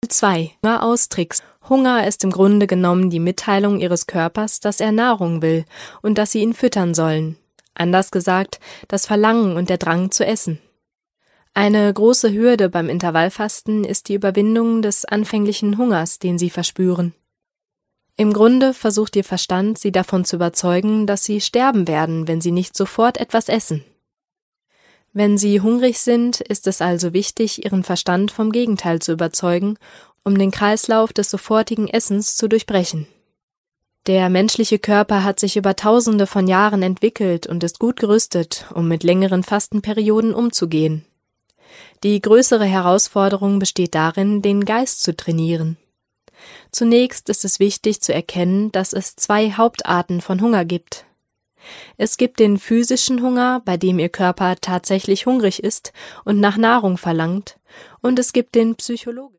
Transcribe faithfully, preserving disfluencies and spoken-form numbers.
zwei. Hunger austricksen. Hunger ist im Grunde genommen die Mitteilung ihres Körpers, dass er Nahrung will und dass sie ihn füttern sollen. Anders gesagt, das Verlangen und der Drang zu essen. Eine große Hürde beim Intervallfasten ist die Überwindung des anfänglichen Hungers, den sie verspüren. Im Grunde versucht ihr Verstand, sie davon zu überzeugen, dass sie sterben werden, wenn sie nicht sofort etwas essen. Wenn sie hungrig sind, ist es also wichtig, ihren Verstand vom Gegenteil zu überzeugen, um den Kreislauf des sofortigen Essens zu durchbrechen. Der menschliche Körper hat sich über Tausende von Jahren entwickelt und ist gut gerüstet, um mit längeren Fastenperioden umzugehen. Die größere Herausforderung besteht darin, den Geist zu trainieren. Zunächst ist es wichtig zu erkennen, dass es zwei Hauptarten von Hunger gibt. Es gibt den physischen Hunger, bei dem Ihr Körper tatsächlich hungrig ist und nach Nahrung verlangt, und es gibt den psychologischen.